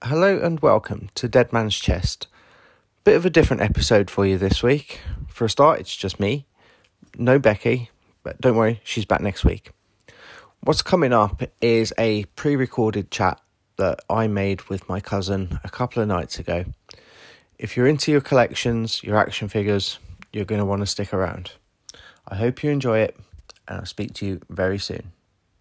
Hello and welcome to Dead Man's Chest. Bit of a different episode for you this week. For a start, it's just me. No Becky, but don't worry, she's back next week. What's coming up is a pre-recorded chat that I made with my cousin a couple of nights ago. If you're into your collections, your action figures, you're going to want to stick around. I hope you enjoy it, and I'll speak to you very soon.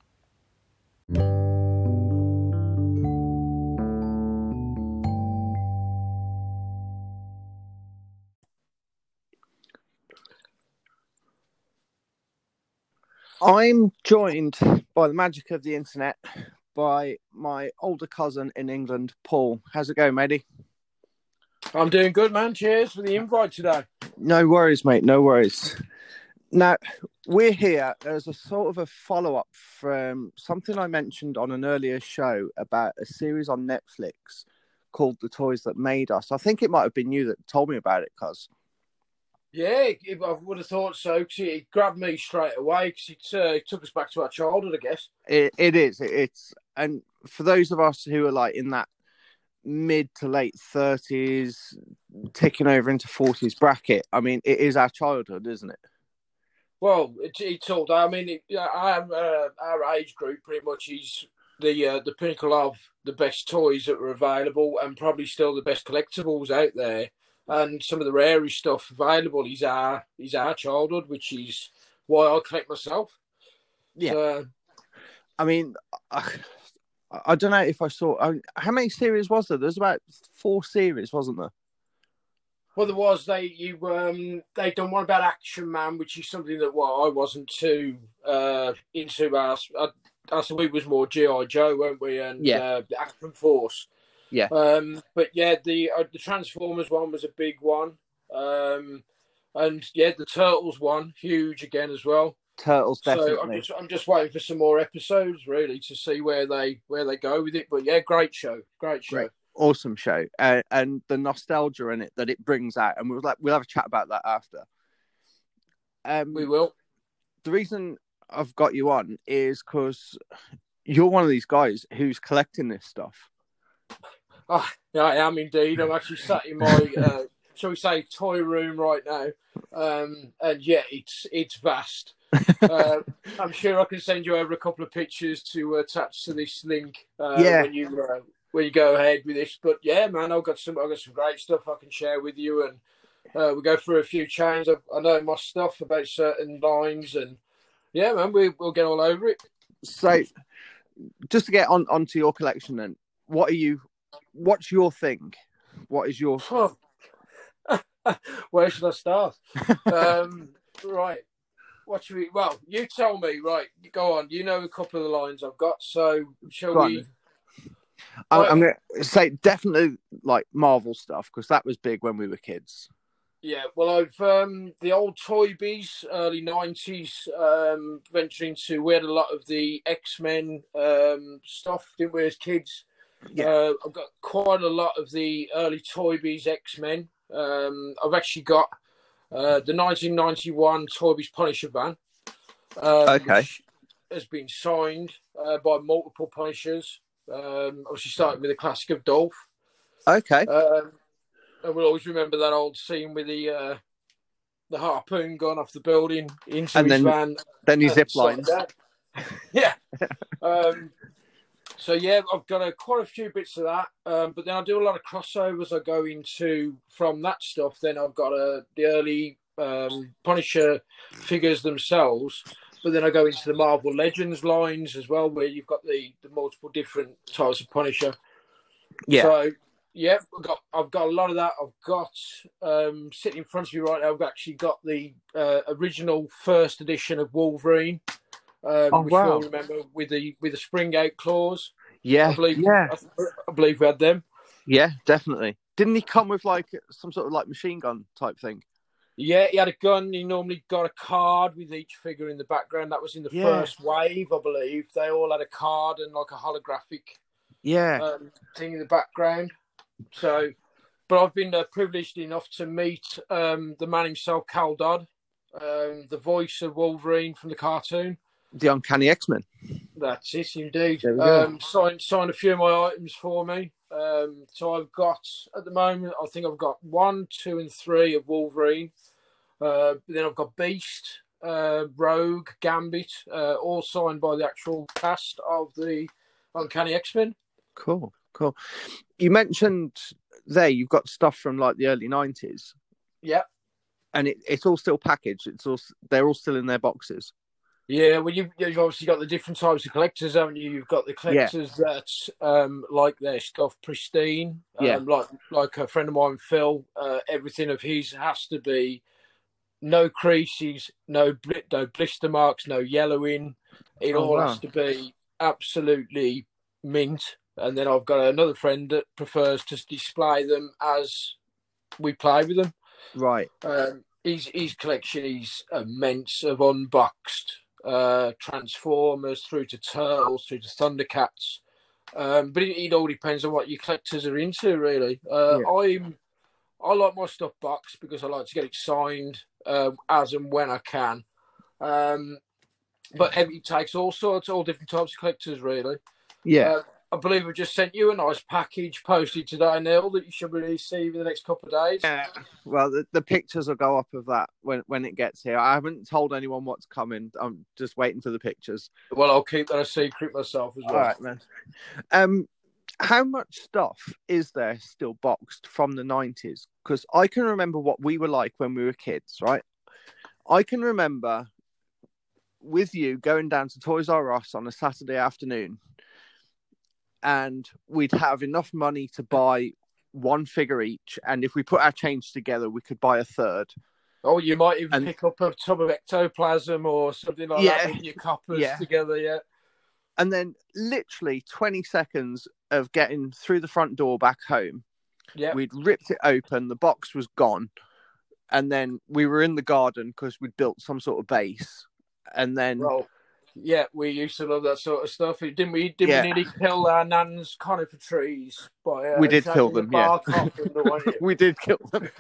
I'm joined by the magic of the internet by my older cousin in England, Paul. How's it going, matey? I'm doing good, man. Cheers for the invite today. No worries, mate. No worries. Now, we're here as a sort of a follow-up from something I mentioned on an earlier show about a series on Netflix called The Toys That Made Us. I think it might have been you that told me about it, cuz. Yeah, I would have thought so, because it grabbed me straight away, because it took us back to our childhood, I guess. It is. And for those of us who are like in that mid to late 30s, ticking over into 40s bracket, I mean, it is our childhood, isn't it? Well, it's all that. I mean, our age group pretty much is the pinnacle of the best toys that were available, and probably still the best collectibles out there. And some of the rarest stuff available is our childhood, which is why I collect myself. Yeah. So, I mean, I don't know if I saw. How many series was there? There's about 4 series, wasn't there? well, there was they done one about Action Man, which is something that I wasn't too into. I we was more GI Joe, weren't we? And the Action Force. Yeah. But yeah, the Transformers one was a big one. And yeah, the Turtles one, huge again as well. Turtles, definitely. So I'm just waiting for some more episodes really to see where they go with it. But yeah, great show. Great. Awesome show, and the nostalgia in it that it brings out, and we'll have a chat about that after. We will. The reason I've got you on is because you're one of these guys who's collecting this stuff. Oh, yeah, I am indeed. I'm actually sat in my, shall we say, toy room right now, and yeah, it's vast. I'm sure I can send you over a couple of pictures to attach to this link when you go ahead with this. But yeah, man, I've got some great stuff I can share with you, and we'll go through a few chains. I know my stuff about certain lines, and yeah, man, we'll get all over it. So, just to get onto your collection, then, what's your thing? What is your? Where should I start? Right. What should we? Well, you tell me. Right, go on. You know a couple of the lines I've got, so shall we? I'm going to say definitely like Marvel stuff, because that was big when we were kids. Yeah, well, I've the old Toy Biz, early 90s, venturing to. We had a lot of the X-Men stuff, didn't we, as kids? Yeah. I've got quite a lot of the early Toy Biz X-Men. I've actually got the 1991 Toy Biz Punisher van, which has been signed by multiple Punishers. Obviously starting with the classic of Dolph. Okay. And we'll always remember that old scene with the harpoon gone off the building into his van. Then he zip lines. Yeah. So yeah, I've got quite a few bits of that. But then I do a lot of crossovers. I go into from that stuff. Then I've got the early Punisher figures themselves. But then I go into the Marvel Legends lines as well, where you've got the multiple different types of Punisher. Yeah. So, yeah, I've got a lot of that. I've got, sitting in front of you right now, I've actually got the original first edition of Wolverine. Which you'll remember with the spring-out claws. Yeah. I believe we had them. Yeah, definitely. Didn't he come with like some sort of like machine gun type thing? Yeah, he had a gun. He normally got a card with each figure in the background. That was in the first wave, I believe. They all had a card and like a holographic thing in the background. So, but I've been privileged enough to meet the man himself, Cal Dodd, the voice of Wolverine from the cartoon. The Uncanny X-Men. That's it, indeed. There we go. Signed a few of my items for me. So I've got, at the moment, I think I've got 1, 2, and 3 of Wolverine. Then I've got Beast, Rogue, Gambit, all signed by the actual cast of the Uncanny X-Men. Cool. You mentioned there you've got stuff from like the early 90s. Yeah. And it's all still packaged. They're all still in their boxes. Yeah, well, you've obviously got the different types of collectors, haven't you? You've got the collectors that like their stuff pristine. Like a friend of mine, Phil. Everything of his has to be no creases, no blister marks, no yellowing. It all has to be absolutely mint. And then I've got another friend that prefers to display them as we play with them. Right. His collection is immense of unboxed Transformers through to Turtles, through to Thundercats. But it all depends on what your collectors are into, really. I like my stuff boxed because I like to get it signed as and when I can. But it takes all different types of collectors, really. Yeah. I believe I just sent you a nice package posted today, Neil, that you should receive in the next couple of days. Yeah. Well, the pictures will go up of that when it gets here. I haven't told anyone what's coming. I'm just waiting for the pictures. Well, I'll keep that a secret myself as well. All right, man. How much stuff is there still boxed from the 90s? Because I can remember what we were like when we were kids, right? I can remember with you going down to Toys R Us on a Saturday afternoon, and we'd have enough money to buy one figure each, and if we put our change together, we could buy a third. Oh, you might even pick up a tub of ectoplasm or something like that with your coppers together, yeah. And then literally 20 seconds of getting through the front door back home, we'd ripped it open, the box was gone, and then we were in the garden because we'd built some sort of base, and then... Well, yeah, we used to love that sort of stuff. Didn't we? We nearly kill our nan's conifer trees by we did kill them. We did kill them.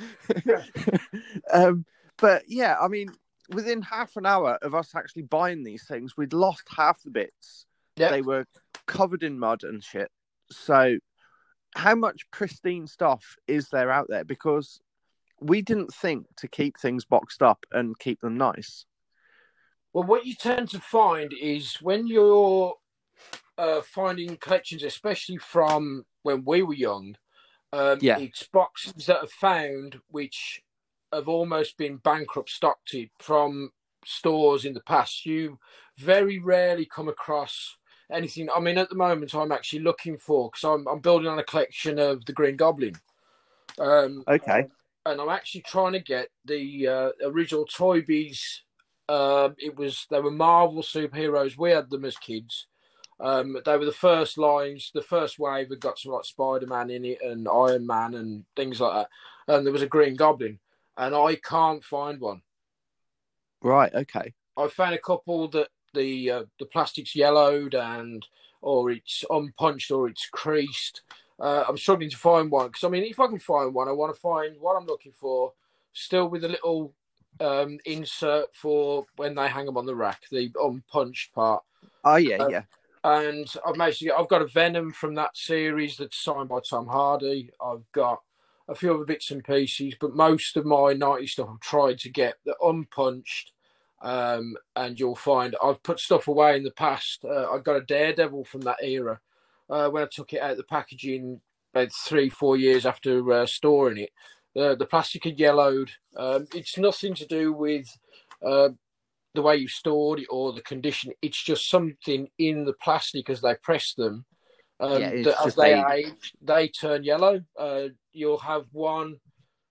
But yeah, I mean, within half an hour of us actually buying these things, we'd lost half the bits. Yep. They were covered in mud and shit. So, how much pristine stuff is there out there? Because we didn't think to keep things boxed up and keep them nice. Well, what you tend to find is when you're finding collections, especially from when we were young, it's boxes that are found which have almost been bankrupt stocked from stores in the past. You very rarely come across anything. I mean, at the moment, I'm actually looking for, because I'm building on a collection of the Green Goblin. Okay. And I'm actually trying to get the original Toy Biz. They were Marvel superheroes. We had them as kids. They were the first lines, the first wave had got some like Spider-Man in it and Iron Man and things like that. And there was a Green Goblin, and I can't find one. Right. Okay. I found a couple that the plastic's yellowed or it's unpunched or it's creased. I'm struggling to find one because, I mean, if I can find one, I want to find what I'm looking for, still with a little insert for when they hang them on the rack, the unpunched part. Oh yeah. And I've got a Venom from that series that's signed by Tom Hardy. I've got a few other bits and pieces, but most of my 90s stuff I've tried to get the unpunched. And you'll find I've put stuff away in the past. I got a Daredevil from that era when I took it out of the packaging about 3-4 years after storing it. The plastic had yellowed. It's nothing to do with the way you stored it or the condition. It's just something in the plastic as they press them. That as they age, they turn yellow. You'll have one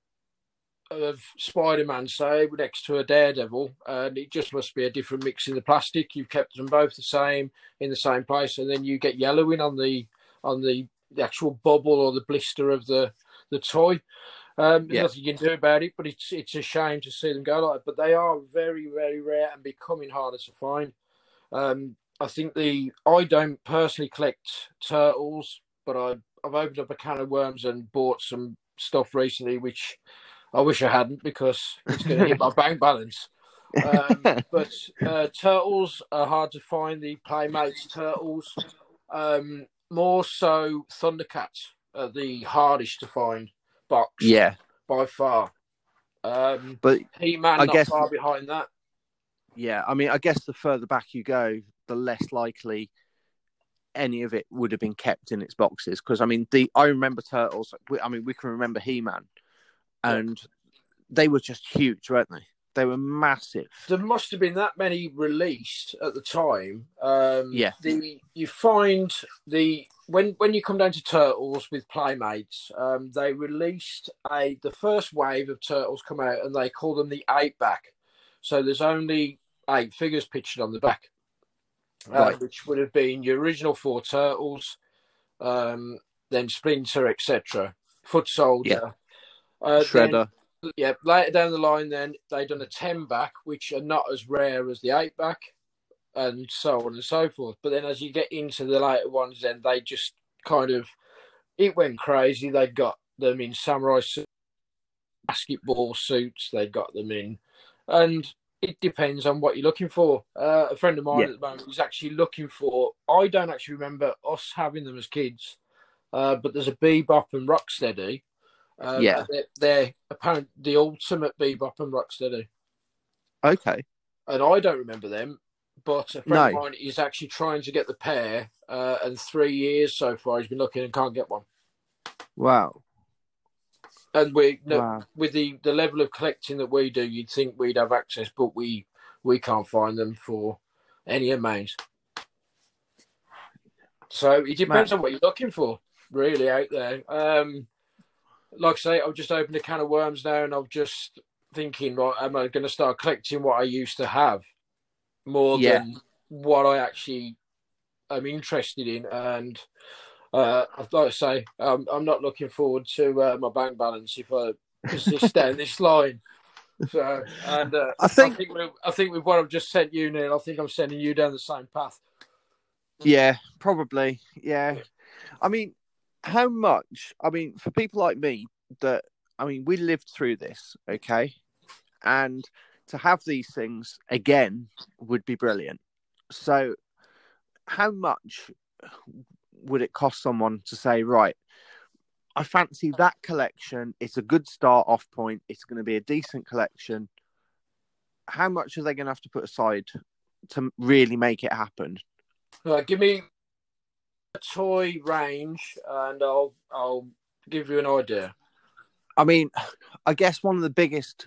of Spider-Man, say, next to a Daredevil, and it just must be a different mix in the plastic. You've kept them both the same in the same place, and then you get yellowing on the actual bubble or the blister of the toy. There's nothing you can do about it, but it's a shame to see them go like that. But they are very, very rare and becoming harder to find. I think I don't personally collect turtles, but I've opened up a can of worms and bought some stuff recently, which I wish I hadn't because it's going to hit my bank balance. But turtles are hard to find. The Playmates turtles, more so Thundercats are the hardest to find boxed Yeah, by far. but He-Man I not guess, far behind that. yeah, I mean, I guess the further back you go, the less likely any of it would have been kept in its boxes. Because I mean, I remember Turtles. We can remember He-Man, Yeah. and they were just huge, weren't they? They were massive. There must have been that many released at the time. Yeah, You find when you come down to Turtles with Playmates, they released the first wave of Turtles come out, and they call them the 8-back. So there's only 8 figures pictured on the back, right. which would have been your original 4 Turtles, then Splinter, etc., Foot Yeah, Soldier. Then Shredder. yeah, later down the line, then they done a 10-back, which are not as rare as the 8-back, and so on and so forth. But then as you get into the later ones, then they just kind of it went crazy. They got them in samurai suits, basketball suits. They got them in, and it depends on what you're looking for. A friend of mine Yeah, at the moment is actually looking for. I don't actually remember us having them as kids, but there's a Bebop and Rocksteady. yeah. They're apparently the ultimate Bebop and Rocksteady. Okay. And I don't remember them, but a friend of No. mine is actually trying to get the pair, and 3 years so far he's been looking and can't get one. Wow. And Wow. with the level of collecting that we do, you'd think we'd have access, but we can't find them for any amount. So it depends Man. on what you're looking for, really, out there. Like I say, I've just opened a can of worms now, and I'm just thinking, right, am I going to start collecting what I used to have more Yeah. than what I actually am interested in? And like I say, I'm not looking forward to my bank balance if I persist down this line. So, and I think. I think with what I've just sent you, Neil, I think I'm sending you down the same path. Yeah, probably. Yeah. I mean, how much? I mean, for people like me, we lived through this, okay, and to have these things again would be brilliant. So, how much would it cost someone to say, right, I fancy that collection. It's a good start off point. It's going to be a decent collection. How much are they going to have to put aside to really make it happen? Give me a toy range, and I'll give you an idea. I mean, I guess one of the biggest,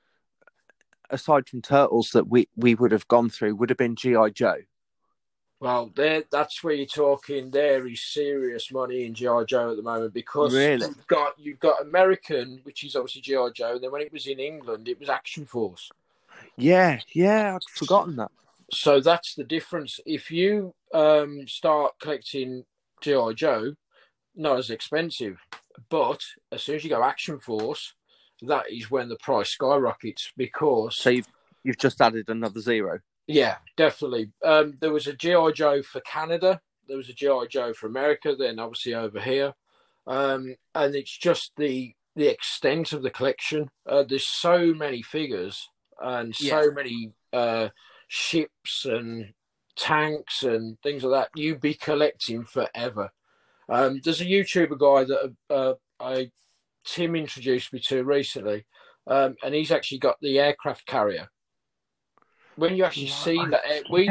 aside from Turtles, that we would have gone through would have been G.I. Joe. Well, that's where you're talking. There is serious money in GI Joe at the moment because Really? you've got American, which is obviously GI Joe, and then when it was in England, it was Action Force. Yeah, I'd forgotten that. So that's the difference. If you start collecting GI Joe, not as expensive, but as soon as you go Action Force, that is when the price skyrockets because. So you've just added another zero. Yeah, definitely. There was a GI Joe for Canada. There was a GI Joe for America. Then obviously over here, and it's just the extent of the collection. There's so many figures and so many ships and tanks and things like that. You'd be collecting forever. There's a YouTuber guy that Tim introduced me to recently, and he's actually got the aircraft carrier. When you actually see that,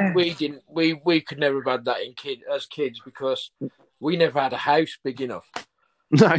we could never have had that as kids because we never had a house big enough. No.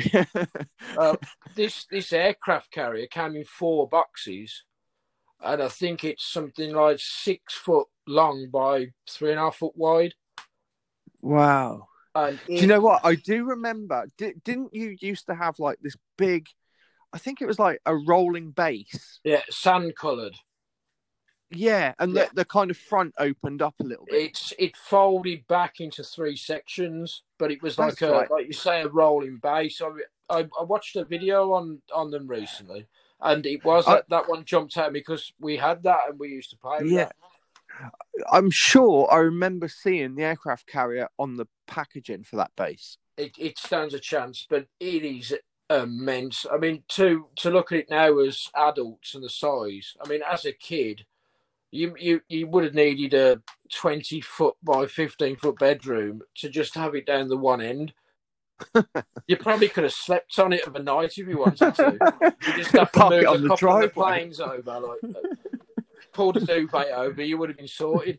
This aircraft carrier came in 4 boxes, and I think it's something like 6 foot long by 3.5 foot wide. Wow. And do you know what? I do remember. Didn't you used to have like this big? I think it was like a rolling base. Yeah, sand coloured. Yeah, and the kind of front opened up a little bit. It folded back into 3 sections, but it was like like you say, a rolling base. I watched a video on them recently, and it was that one jumped out because we had that and we used to play with that. I'm sure I remember seeing the aircraft carrier on the packaging for that base. It stands a chance, but it is immense. I mean, to look at it now as adults and the size. I mean, as a kid, You would have needed a 20-foot by 15-foot bedroom to just have it down the one end. You probably could have slept on it overnight if you wanted to. You just have to Park move it on a the couple of the driveway. planes over, pull the duvet over, you would have been sorted.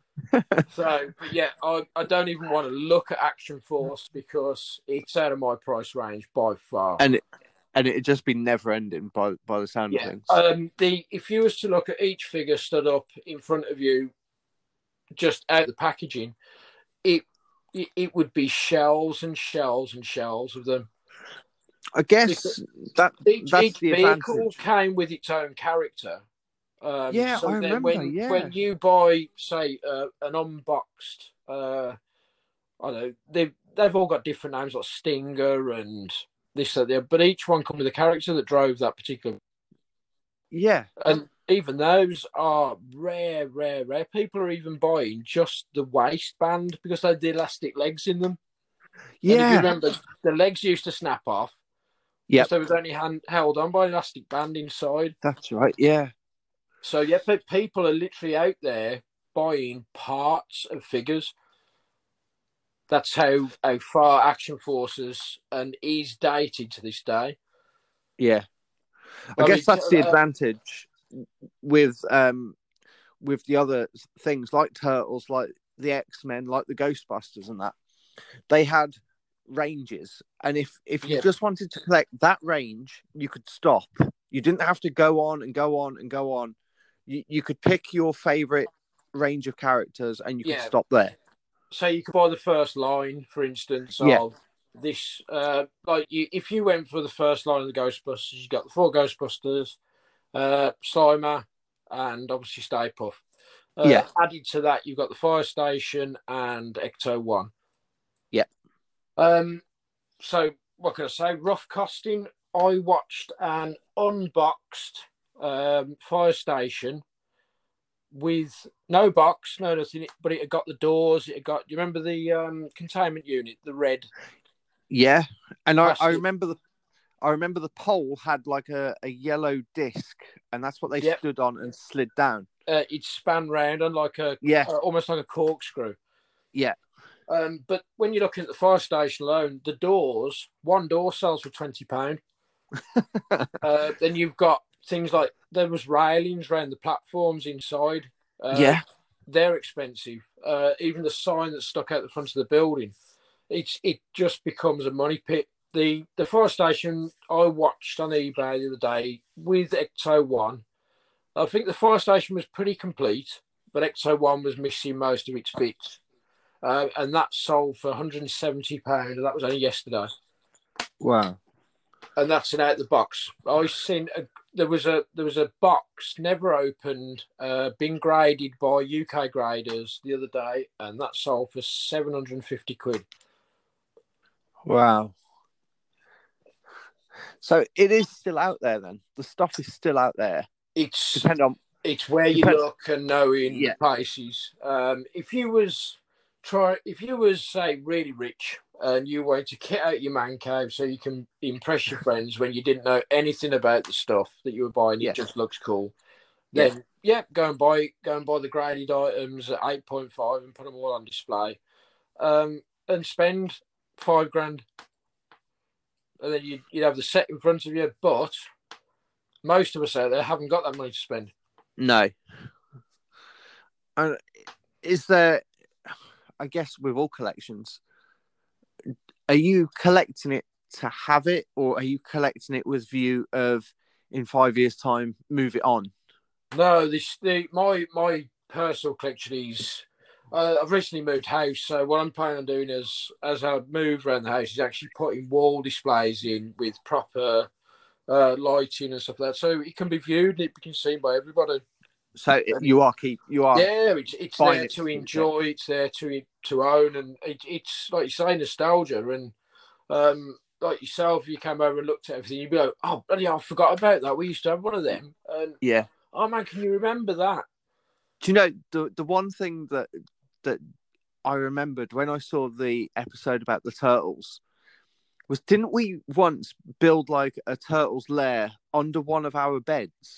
So, but yeah, I don't even want to look at Action Force because it's out of my price range by far. And it'd just be never ending by the sound of things. If you was to look at each figure stood up in front of you, just out of the packaging, it would be shelves and shelves and shelves of them. I guess that's each the vehicle advantage. Came with its own character. I remember. When you buy, say, an unboxed, I don't know, they've all got different names like Stinger and this or that, but each one comes with a character that drove that particular. Yeah, and even those are rare. People are even buying just the waistband because they had the elastic legs in them. Yeah, and if you remember, the legs used to snap off. Yeah, so it was only held on by an elastic band inside. That's right. Yeah. So yeah, but people are literally out there buying parts of figures. That's how far Action Forces and is dated to this day. Yeah, I guess that's the advantage with the other things like Turtles, like the X-Men, like the Ghostbusters, and that they had ranges, and if you just wanted to collect that range, you could stop. You didn't have to go on and go on and go on. You could pick your favorite range of characters, and you could stop there. So you could buy the first line, for instance, of this. If you went for the first line of the Ghostbusters, you got the 4 Ghostbusters, Slimer, and obviously Stay Puft. Added to that, you've got the Fire Station and Ecto-1. Yeah. So what can I say? Rough costing. I watched an unboxed Fire Station with no box, no nothing, but it had got the doors. It had got. Do you remember the containment unit, the red? Yeah, and I remember the pole had like a yellow disc, and that's what they stood on and slid down. It span round on like almost like a corkscrew. Yeah. But when you're looking at the Fire Station alone, the doors, one door sells for £20. Then you've got things like there was railings around the platforms inside. They're expensive. Even the sign that stuck out the front of the building, it just becomes a money pit. The Fire Station I watched on eBay the other day with Ecto-1. I think the Fire Station was pretty complete, but Ecto-1 was missing most of its bits. And that sold for £170, and that was only yesterday. Wow! And that's an out the box. I seen there was a box never opened, been graded by UK graders the other day, and that sold for £750. Wow! So it is still out there. Then the stuff is still out there. It's where you look and knowing the prices. If you was say really rich and you wanted to get out your man cave so you can impress your friends when you didn't know anything about the stuff that you were buying, it just looks cool. Then go and buy the graded items at 8.5 and put them all on display, and spend £5,000, and then you'd have the set in front of you. But most of us out there haven't got that money to spend. No. And is there? I guess with all collections, are you collecting it to have it, or are you collecting it with view of in 5 years' time move it on? No, my personal collection is. I've recently moved house, so what I'm planning on doing as I move around the house is actually putting wall displays in with proper lighting and stuff like that, so it can be viewed and it can be seen by everybody. So you are. Yeah, it's there to enjoy. It's there to own, and it's like you say, nostalgia. And like yourself, you came over and looked at everything, you'd be like, "Oh, bloody hell, I forgot about that. We used to have one of them." And oh man, can you remember that? Do you know the one thing that I remembered when I saw the episode about the turtles was, didn't we once build like a turtles lair under one of our beds?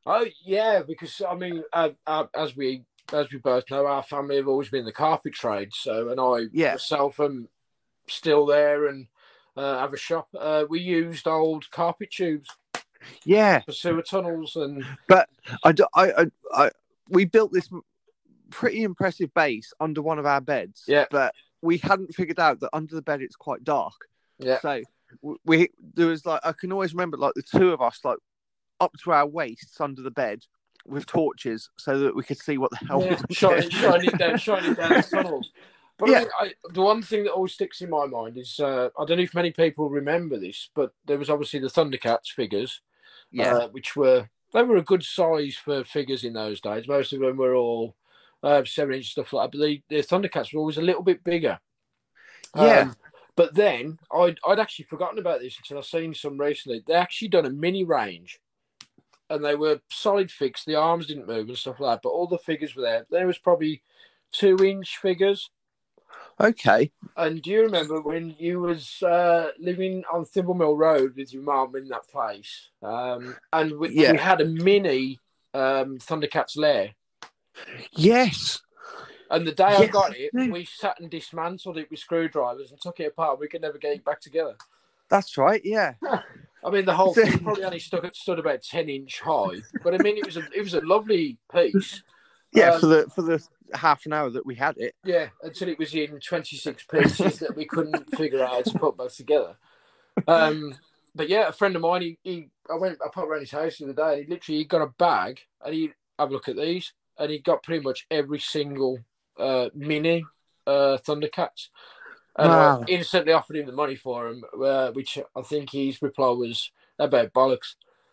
Oh yeah, because I mean, as we both know, our family have always been in the carpet trade. So, and I Yeah. myself am still there and have a shop. We used old carpet tubes Yeah, for sewer tunnels, and but we built this pretty impressive base under one of our beds. Yeah. But we hadn't figured out that under the bed it's quite dark. Yeah. So there was like, I can always remember like the two of us like up to our waists under the bed with torches so that we could see what the hell was shining down the tunnels. But Yeah. I mean, the one thing that always sticks in my mind is I don't know if many people remember this, but there was obviously the Thundercats figures, Yeah. which were a good size for figures in those days. Most of them were all 7-inch stuff like that, but the Thundercats were always a little bit bigger. Yeah. But then I'd actually forgotten about this until I've seen some recently. They actually done a mini range, and they were solid fixed. The arms didn't move and stuff like that, but all the figures were there. There was probably 2-inch figures. Okay. And do you remember when you was living on Thimble Mill Road with your mum in that place? And we had a mini Thundercats lair. Yes. And the day I got it, we sat and dismantled it with screwdrivers and took it apart. We could never get it back together. That's right. Yeah. I mean, the whole thing probably only stood about 10-inch high, but I mean, it was a lovely piece. Yeah, for the half an hour that we had it. Yeah, until it was in 26 pieces that we couldn't figure out how to put both together. But yeah, a friend of mine, I popped around his house the other day. And he got a bag, and he have a look at these, and he got pretty much every single mini Thundercats. And I instantly offered him the money for him, which I think his reply was about bollocks.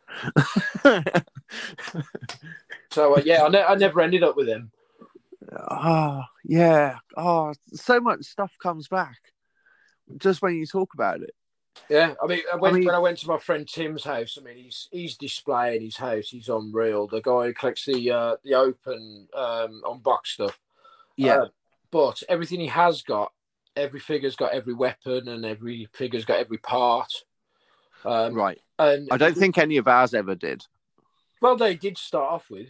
So I never ended up with him. Oh yeah. Oh, so much stuff comes back just when you talk about it. Yeah, I mean, when I went to my friend Tim's house, I mean, he's displaying his house. He's unreal. The guy who collects the open unboxed stuff. Yeah, but everything he has got, every figure's got every weapon, and every figure's got every part. Right. And I don't think any of ours ever did. Well, they did start off with.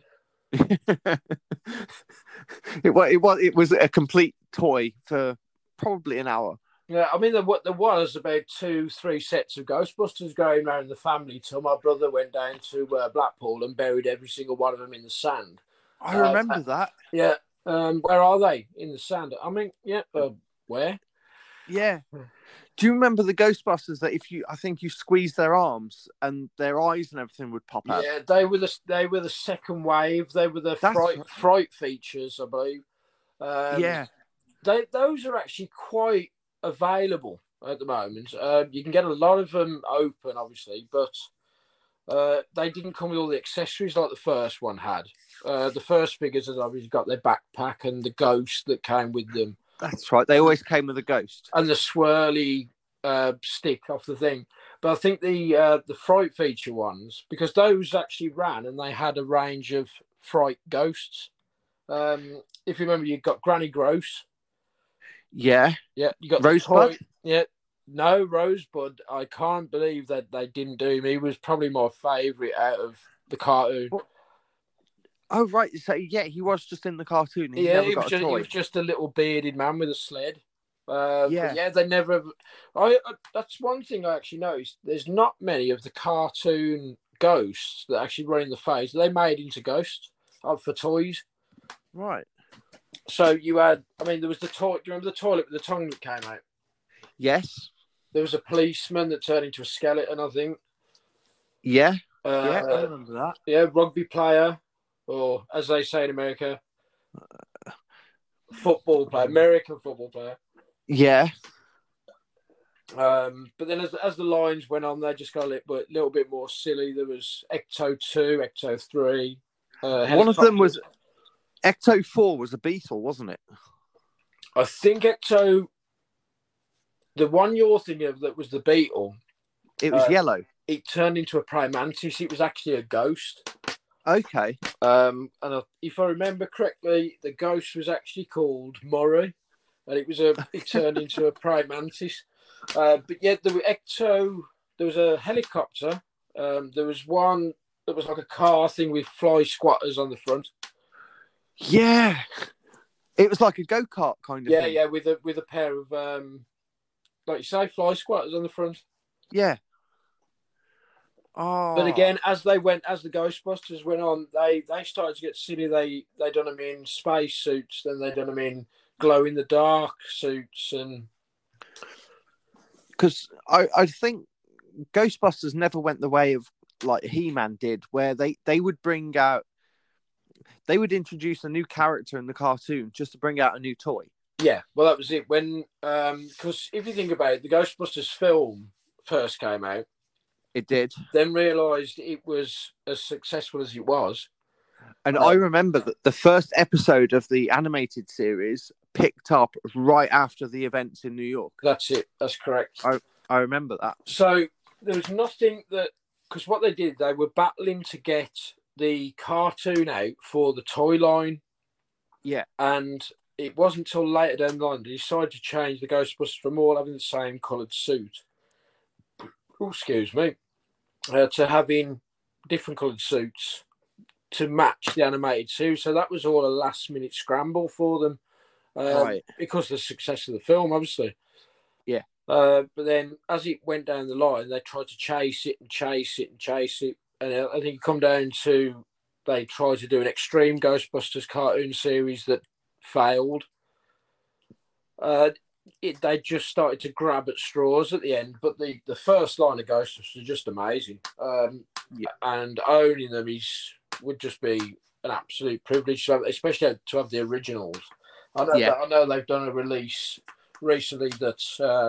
It was a complete toy for probably an hour. Yeah, I mean, there was about 2-3 sets of Ghostbusters going around the family till my brother went down to Blackpool and buried every single one of them in the sand. I remember that. Yeah. Where are they? In the sand. I mean, yeah, where? Yeah. Do you remember the Ghostbusters that I think you squeeze their arms and their eyes and everything would pop out? Yeah, they were the second wave. They were the fright features, I believe. Yeah. Those are actually quite available at the moment. You can get a lot of them open, obviously, but they didn't come with all the accessories like the first one had. The first figures had obviously got their backpack and the ghost that came with them. That's right. They always came with a ghost and the swirly stick off the thing. But I think the fright feature ones, because those actually ran and they had a range of fright ghosts. If you remember, you got Granny Gross. Yeah. Yeah, you got Rosebud. Yeah, no, Rosebud. I can't believe that they didn't do him. He was probably my favourite out of the cartoon. Oh right, so yeah, he was just in the cartoon. He was just a little bearded man with a sled. They never. That's one thing I actually noticed. There's not many of the cartoon ghosts that actually run in the face. They made into ghosts for toys. Right. So you had, there was the toilet. Do you remember the toilet with the tongue that came out? Yes. There was a policeman that turned into a skeleton, I think. Yeah. I remember that. Yeah, rugby player, or as they say in America, football player, American football player. Yeah. But then as the lines went on, they just got a little bit more silly. There was Ecto 2, Ecto 3. One of them was Ecto 4 was a beetle, wasn't it? I think Ecto, the one you're thinking of that was the beetle. It was yellow. It turned into a praying mantis. It was actually a ghost. Okay. And if I remember correctly, the ghost was actually called Murray, and it turned into a praying mantis. But yeah, there was a helicopter. There was one that was like a car thing with fly squatters on the front. Yeah, it was like a go-kart kind of thing. Yeah, with a pair of like you say, fly squatters on the front. Yeah. Oh. But again, as the Ghostbusters went on, they started to get silly. They done them in space suits, then they done them in glow in the dark suits, and because I think Ghostbusters never went the way of like He-Man did, where they would introduce a new character in the cartoon just to bring out a new toy. Yeah, well, that was it. When because if you think about it, the Ghostbusters film first came out. It did. Then realised it was as successful as it was. And I remember that the first episode of the animated series picked up right after the events in New York. That's it. That's correct. I remember that. So there was nothing that... Because what they did, they were battling to get the cartoon out for the toy line. Yeah. And it wasn't until later down the line they decided to change the Ghostbusters from all having the same coloured suit. Oh, excuse me. To having different coloured suits to match the animated series. So that was all a last-minute scramble for them. Right. Because of the success of the film, obviously. Yeah. But then as it went down the line, they tried to chase it. And I think it come down to they tried to do an extreme Ghostbusters cartoon series that failed. They just started to grab at straws at the end, but the first line of Ghostbusters are just amazing. And owning them would just be an absolute privilege, especially to have the originals. I know they've done a release recently that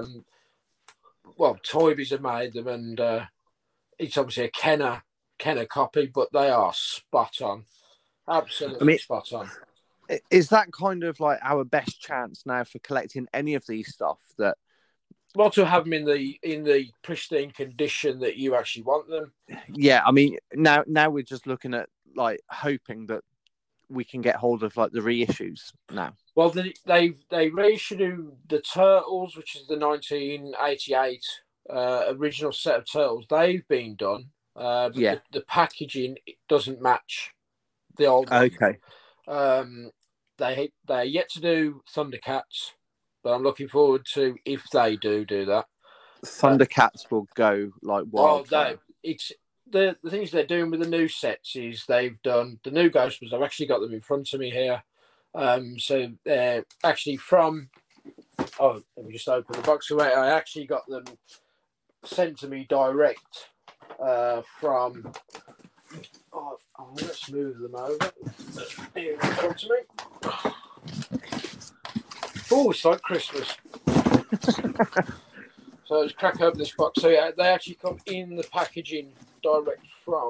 Toy Biz have made them, and it's obviously a Kenner copy, but they are spot on, absolutely spot on. Is that kind of like our best chance now for collecting any of these stuff? That to have them in the pristine condition that you actually want them. Yeah, I mean now we're just looking at like hoping that we can get hold of like the reissues now. Well, they reissued the Turtles, which is the 1988 original set of Turtles. They've been done. But the packaging doesn't match the old one. Okay. They're yet to do Thundercats, but I'm looking forward to if they do that. Thundercats will go like wild. It's the things they're doing with the new sets is they've done the new Ghostbusters. I've actually got them in front of me here. So they're actually from. Oh, let me just open the box away. I actually got them sent to me direct from. Oh, let's move them over. Here in front of me. Oh, it's like Christmas. So let's crack open this box. So yeah, they actually come in the packaging direct from.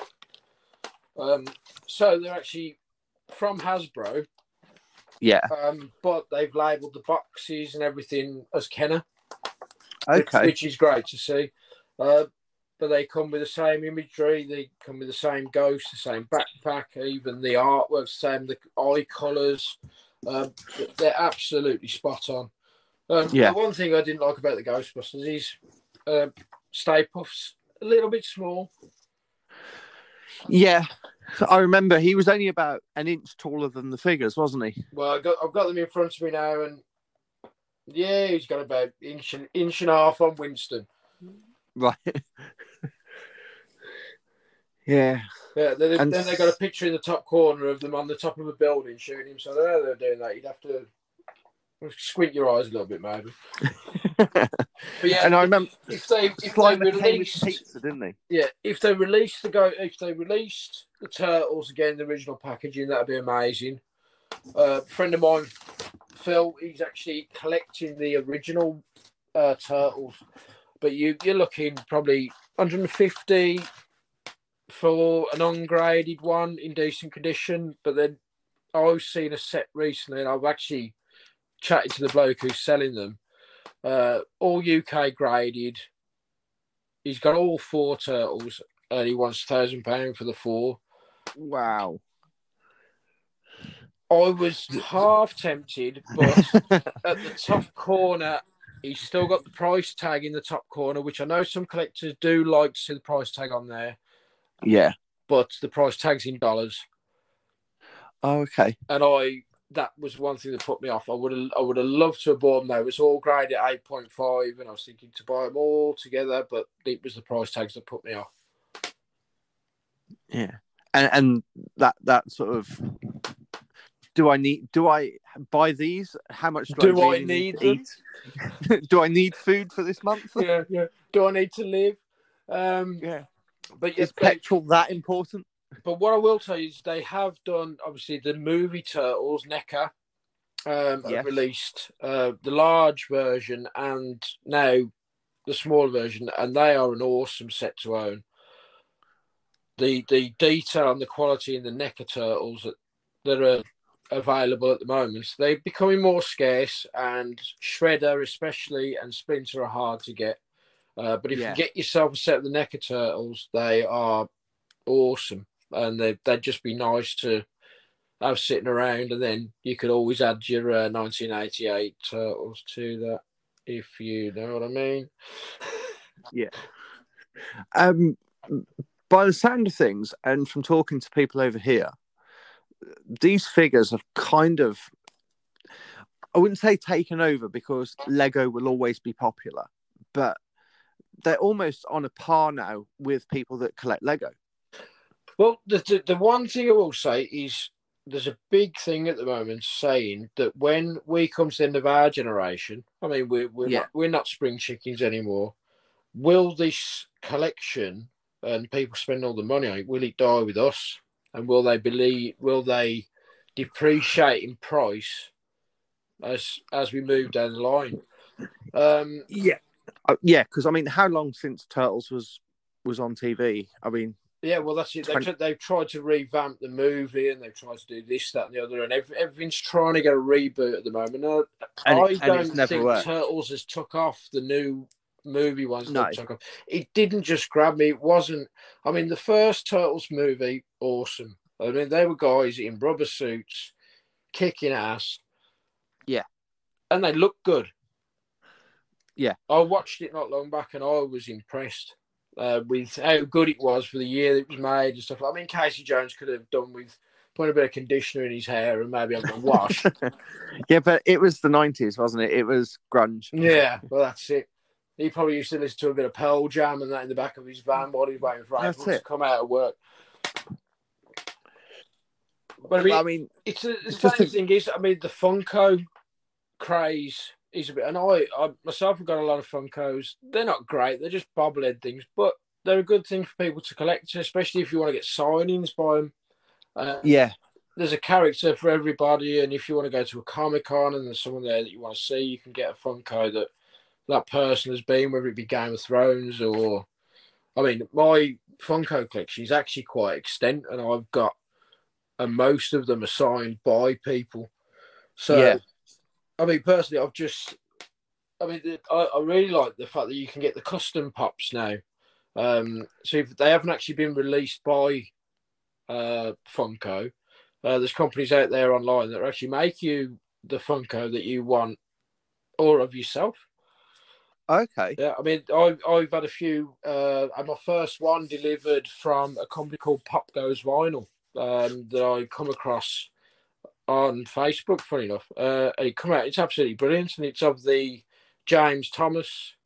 So they're actually from Hasbro. Yeah. But they've labelled the boxes and everything as Kenner. Okay. Which is great to see. But they come with the same imagery. They come with the same ghost, the same backpack, even the artwork, same the eye colours. They're absolutely spot on. The one thing I didn't like about the Ghostbusters is Stay Puft's a little bit small. Yeah, I remember he was only about an inch taller than the figures, wasn't he? Well, I've got them in front of me now, and yeah, he's got about inch and a half on Winston. Right. Yeah. Yeah. Then they got a picture in the top corner of them on the top of a building shooting him. So I know they're doing that. You'd have to squint your eyes a little bit, maybe. But yeah, and I remember if they released pizza, didn't they? Yeah, if they released the Turtles again, the original packaging, that'd be amazing. A friend of mine, Phil, he's actually collecting the original Turtles, but you're looking probably 150 for an ungraded one in decent condition. But then I've seen a set recently, and I've actually chatted to the bloke who's selling them. All UK graded. He's got all 4 Turtles, and he wants £1,000 for the 4. Wow. I was half tempted, but at the top corner, he's still got the price tag in the top corner, which I know some collectors do like to see the price tag on there. Yeah. but the price tag's in dollars. Oh, okay. And that was one thing that put me off. I would have loved to have bought them though. It was all graded at 8.5, and I was thinking to buy them all together, but it was the price tags that put me off. Yeah, and that sort of. Do I buy these? How much do I really need to eat? Do I need food for this month? Yeah. Do I need to live? Yeah. But is petrol that important? But what I will tell you is they have done, obviously, the movie Turtles, NECA, have released the large version and now the small version, and they are an awesome set to own. The detail and the quality in the NECA Turtles that are available at the moment, they're becoming more scarce, and Shredder especially and Splinter are hard to get. But if you get yourself a set of the NECA Turtles, they are awesome, and they'd just be nice to have sitting around, and then you could always add your 1988 Turtles to that, if you know what I mean. Yeah. By the sound of things, and from talking to people over here, these figures have kind of, I wouldn't say taken over, because Lego will always be popular, but they're almost on a par now with people that collect Lego. Well, the one thing I will say is there's a big thing at the moment saying that when we come to the end of our generation, I mean, we're not spring chickens anymore. Will this collection and people spend all the money on it, will it die with us? And will they depreciate in price as we move down the line? Because I mean, how long since Turtles was on TV? I mean, yeah, well, that's it. They've tried to revamp the movie, and they've tried to do this, that, and the other, and everything's trying to get a reboot at the moment. I don't think worked. Turtles has took off. The new movie ones that took off. It didn't just grab me. It wasn't. I mean, the first Turtles movie, awesome. I mean, they were guys in rubber suits, kicking ass. Yeah, and they looked good. Yeah, I watched it not long back, and I was impressed with how good it was for the year that it was made and stuff. I mean, Casey Jones could have done with putting a bit of conditioner in his hair and maybe having a wash. Yeah, but it was the 90s, wasn't it? It was grunge. Yeah, well, that's it. He probably used to listen to a bit of Pearl Jam and that in the back of his van while he was waiting for April to come out of work. But I mean it's the funny thing is, I mean, the Funko craze is a bit, and I myself have got a lot of Funkos. They're not great; they're just bobblehead things, but they're a good thing for people to collect, especially if you want to get signings by them. There's a character for everybody, and if you want to go to a Comic-Con and there's someone there that you want to see, you can get a Funko that person has been, whether it be Game of Thrones or, I mean, my Funko collection is actually quite extent, and I've got, and most of them are signed by people. So, I mean, personally, I really like the fact that you can get the custom pops now. So if they haven't actually been released by Funko, there's companies out there online that actually make you the Funko that you want or of yourself. Okay. Yeah, I mean, I've had a few. I had my first one delivered from a company called Pop Goes Vinyl that I come across on Facebook, funny enough. It come out, it's absolutely brilliant, and it's of the Thomas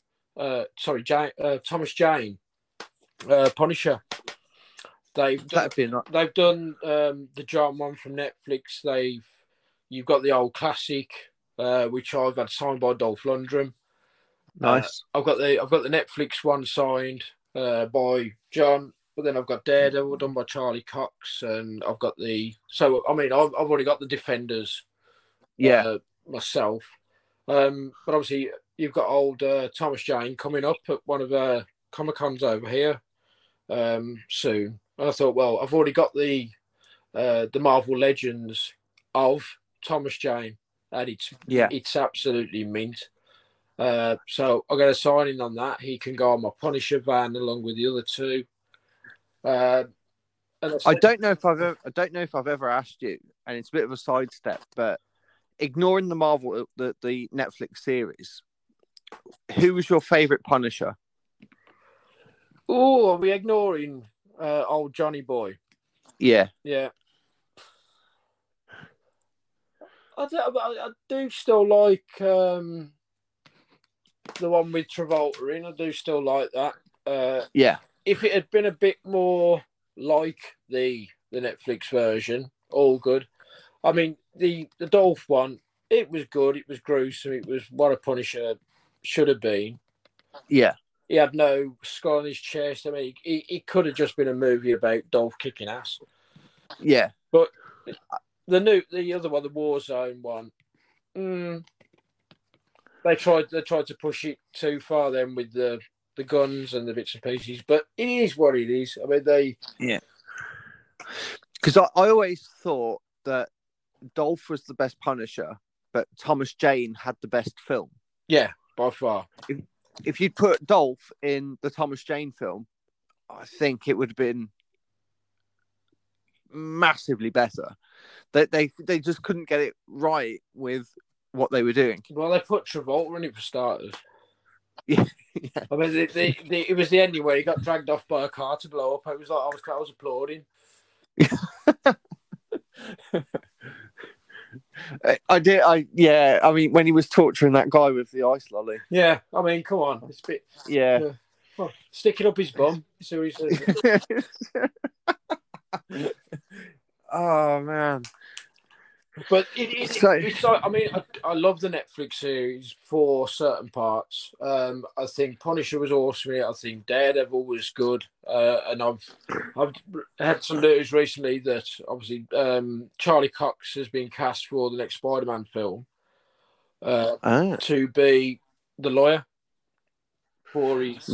Jane Punisher. They've done the John one from Netflix. You've got the old classic, which I've had signed by Dolph Lundgren. Nice. I've got the Netflix one signed by John, but then I've got Daredevil done by Charlie Cox, and I've got I've already got the Defenders, myself. But obviously you've got old Thomas Jane coming up at one of our Comic-Cons over here soon. And I thought, well, I've already got the Marvel Legends of Thomas Jane, and it's absolutely mint. So I got a signing on that. He can go on my Punisher van along with the other two. I don't know if I've ever asked you, and it's a bit of a sidestep, but ignoring the Marvel, the Netflix series, who was your favorite Punisher? Oh, are we ignoring old Johnny Boy. Yeah. Yeah. I do still like the one with Travolta in. I do still like that. Yeah. If it had been a bit more like the Netflix version, all good. I mean, the Dolph one, it was good. It was gruesome. It was what a Punisher should have been. Yeah. He had no skull on his chest. I mean, it could have just been a movie about Dolph kicking ass. Yeah. But the other one, the Warzone one, they tried to push it too far then with the guns and the bits and pieces. But it is what it is. I mean, Yeah. Because I always thought that Dolph was the best Punisher, but Thomas Jane had the best film. Yeah, by far. If you'd put Dolph in the Thomas Jane film, I think it would have been massively better. They just couldn't get it right with what they were doing. Well, they put Travolta in it for starters. Yeah. I mean, it was the ending where he got dragged off by a car to blow up. I was like, I was applauding. I did. I mean, when he was torturing that guy with the ice lolly. Yeah, I mean, come on, it's a bit. Yeah. Well, stick it up his bum. So he says. Oh man. But it's like, I mean, I love the Netflix series for certain parts. I think Punisher was awesome. I think Daredevil was good. And I've had some news recently that obviously Charlie Cox has been cast for the next Spider-Man film to be the lawyer for his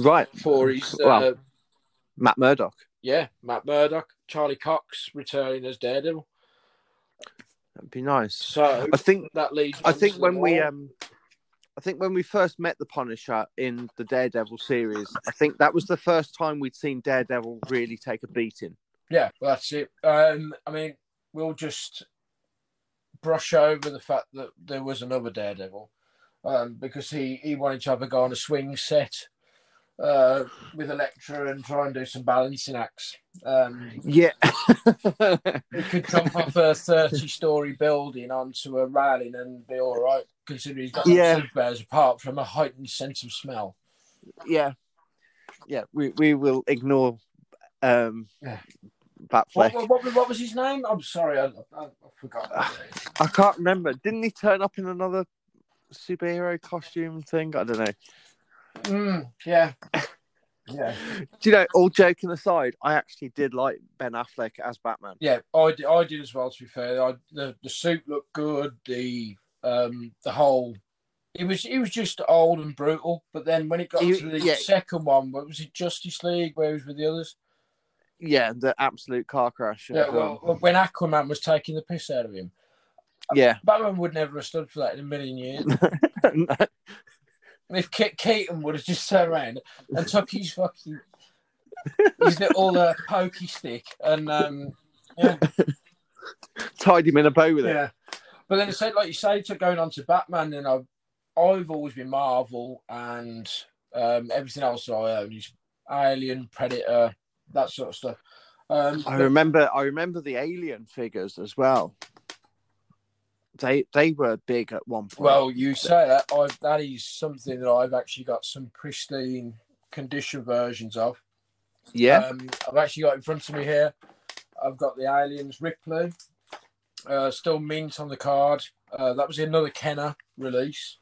Matt Murdock. Yeah, Matt Murdock. Charlie Cox returning as Daredevil. That'd be nice. So I think that leads. I think when we first met the Punisher in the Daredevil series, I think that was the first time we'd seen Daredevil really take a beating. Yeah, well, that's it. I mean, we'll just brush over the fact that there was another Daredevil because he wanted to have a go on a swing set with Elektra and try and do some balancing acts. Yeah. He could jump off a 30-story building onto a railing and be all right, considering he's got no superpowers apart from a heightened sense of smell. Yeah. Yeah, we will ignore Batfleck. What was his name? I'm sorry, I forgot. I can't remember. Didn't he turn up in another superhero costume thing? I don't know. Yeah. Yeah. Do you know, all joking aside, I actually did like Ben Affleck as Batman. Yeah, I did as well, to be fair. The suit looked good, the whole it was just old and brutal, but then when it got to the second one, what was it, Justice League, where he was with the others? Yeah, the absolute car crash. Yeah, well, when Aquaman was taking the piss out of him. Yeah. Batman would never have stood for that in a million years. No. If Keaton would have just turned around and took his little pokey stick and tied him in a bow with it. Yeah, but then like you say, to going on to Batman, and I've always been Marvel, and everything else I own is Alien, Predator, that sort of stuff. I remember the Alien figures as well. They were big at one point. Well, you say that. That is something that I've actually got some pristine condition versions of. Yeah. I've actually got in front of me here. I've got the Aliens Ripley. Still mint on the card. That was another Kenner release.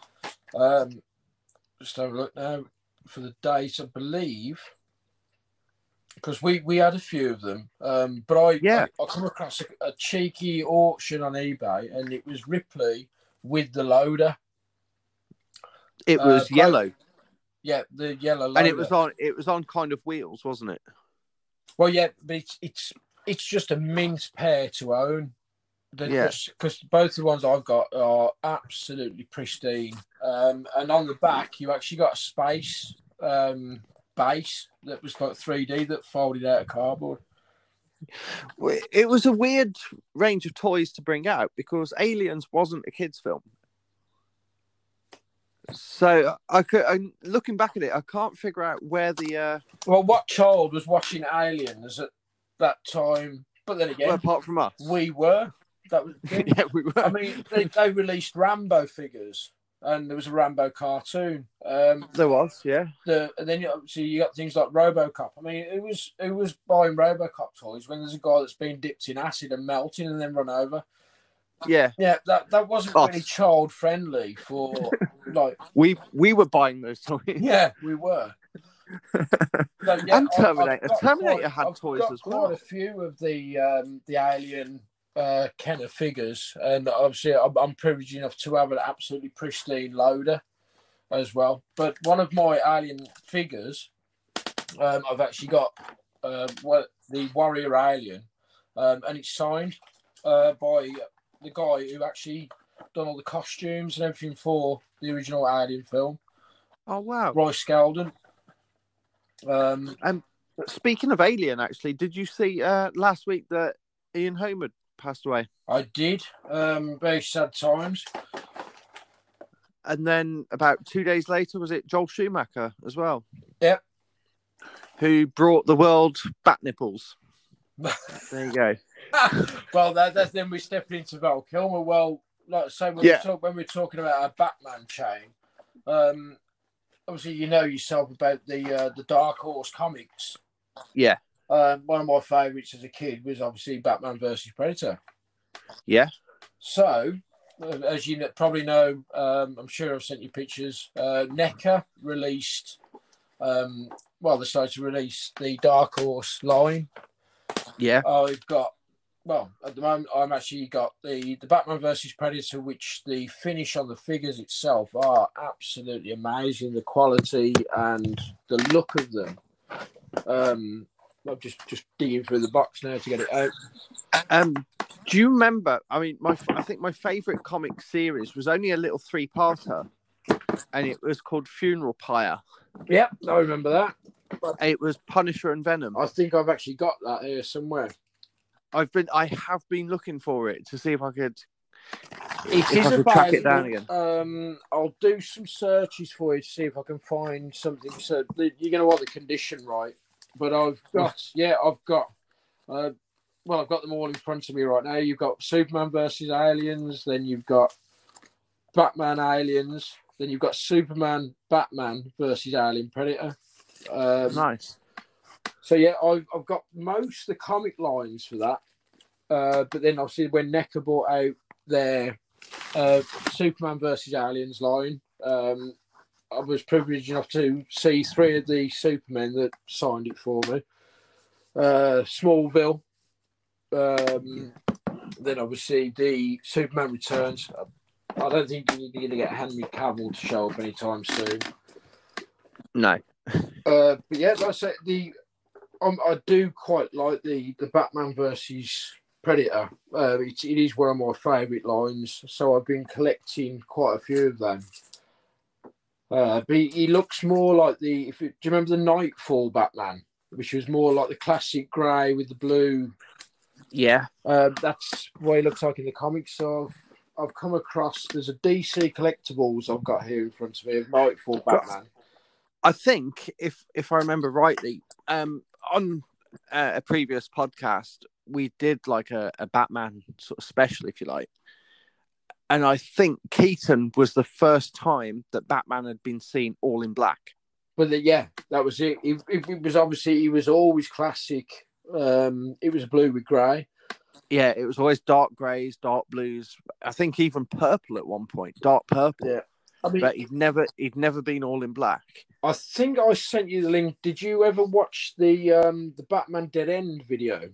Just have a look now for the date, I believe. Because we had a few of them, but I come across a cheeky auction on eBay, and it was Ripley with the loader. It was yellow. Yeah, the yellow loader. And it was on kind of wheels, wasn't it? Well, yeah, but it's just a mint pair to own. Because both the ones I've got are absolutely pristine. And on the back, you actually got a space base that was like 3D that folded out of cardboard. It was a weird range of toys to bring out because Aliens wasn't a kids' film. So I'm looking back at it, I can't figure out where the Well, what child was watching Aliens at that time? But then again, well, apart from us, we were. That was the thing. yeah, we were. I mean, they released Rambo figures, and there was a Rambo cartoon. There was, yeah. And then obviously you got things like RoboCop. I mean, who was buying RoboCop toys when there's a guy that's been dipped in acid and melting and then run over? Yeah, that wasn't really child friendly for like. We were buying those toys. Yeah, we were. So, and Terminator. Terminator had toys as well. Quite a few of the Alien Kenner figures, and obviously I'm privileged enough to have an absolutely pristine loader as well. But one of my Alien figures, I've actually got the Warrior Alien, and it's signed by the guy who actually done all the costumes and everything for the original Alien film. Oh wow, Roy Skeldon. And speaking of Alien, actually, did you see last week that Ian Holm had passed away? I did. Very sad times. And then about 2 days later, was it Joel Schumacher as well? Yep. Who brought the world bat nipples. There you go. Well, that's then we step into Val Kilmer. Well, like I say, when we're talking about our Batman chain, obviously you know yourself about the Dark Horse comics. Yeah. One of my favourites as a kid was obviously Batman versus Predator. Yeah. So, as you probably know, I'm sure I've sent you pictures. NECA released, they decided to release the Dark Horse line. Yeah. I've got, at the moment, I'm actually got the Batman versus Predator, which the finish on the figures itself are absolutely amazing. The quality and the look of them. I'm just digging through the box now to get it out. Do you remember? I mean, I think my favourite comic series was only a little 3-parter, and it was called Funeral Pyre. Yep, I remember that. It was Punisher and Venom. I think I've actually got that here somewhere. I have been looking for it to see if I could. It is available. Track it down again. I'll do some searches for you to see if I can find something. So you're going to want the condition right. But I've got them all in front of me right now. You've got Superman versus Aliens, then you've got Batman Aliens, then you've got Superman Batman versus Alien Predator. Nice. So yeah, I've got most of the comic lines for that. But then obviously when NECA brought out their Superman versus Aliens line, I was privileged enough to see 3 of the Supermen that signed it for me. Smallville. Then obviously the Superman Returns. I don't think you're going to get Henry Cavill to show up anytime soon. No. But yeah, like I said, I do quite like the Batman versus Predator. It is one of my favourite lines, so I've been collecting quite a few of them. But he looks more like do you remember the Nightfall Batman, which was more like the classic grey with the blue? Yeah. That's what he looks like in the comics. So I've come across, there's a DC collectibles I've got here in front of me of Nightfall Batman. I think if I remember rightly, on a previous podcast, we did like a Batman sort of special, if you like. And I think Keaton was the first time that Batman had been seen all in black. But that was it. It was obviously, he was always classic. It was blue with grey. Yeah, it was always dark greys, dark blues. I think even purple at one point, dark purple. Yeah, I mean, but he'd never been all in black. I think I sent you the link. Did you ever watch the Batman Dead End video?